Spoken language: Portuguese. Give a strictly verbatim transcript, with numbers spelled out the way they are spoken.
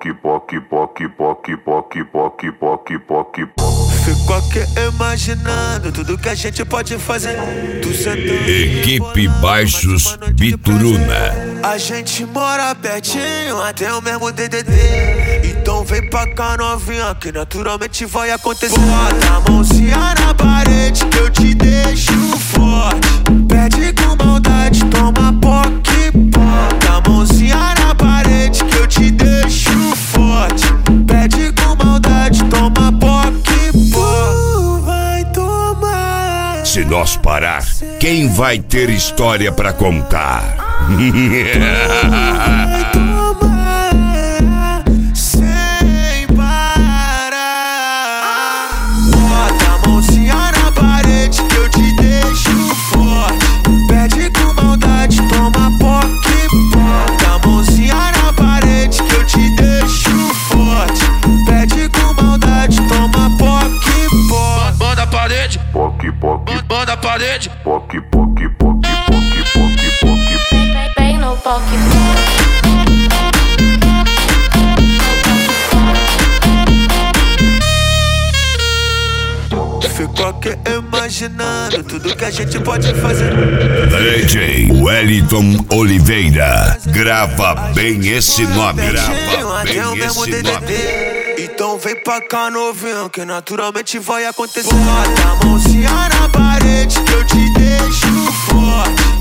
poque, poque, poque, poque, poque, poque, poque, poque, poque. Fico aqui imaginando tudo que a gente pode fazer. Tu sentando Equipe Baixos Bituruna. A gente mora pertinho, até o mesmo D D D. Então vem pra cá novinha, que naturalmente vai acontecer. Bota a mãozinha na parede que eu te deixo forte. Pede com maldade, toma poque, poque. A mãozinha na parede que eu te deixo forte. Pede com maldade, toma poque, poque. Vai tomar. Se nós parar, quem vai ter história pra contar? Vai tomar sem parar. Bota a mãozinha na parede que eu te deixo forte. Pede com maldade, toma poque, poque. A mãozinha na parede que eu te deixo forte. Pede com maldade, toma poque, poque. Banda a parede, Poque, poque, banda a parede. poque, poque, poque, poque, poque, poque. Bem no poque. Fico aqui imaginando tudo que a gente pode fazer. D J Wellington Oliveira. Grava bem esse nome. Grava Até o bem mesmo esse D D nome. D. Então vem pra cá novinho, que naturalmente vai acontecer. Bota a mãozinha na parede que eu te deixo forte.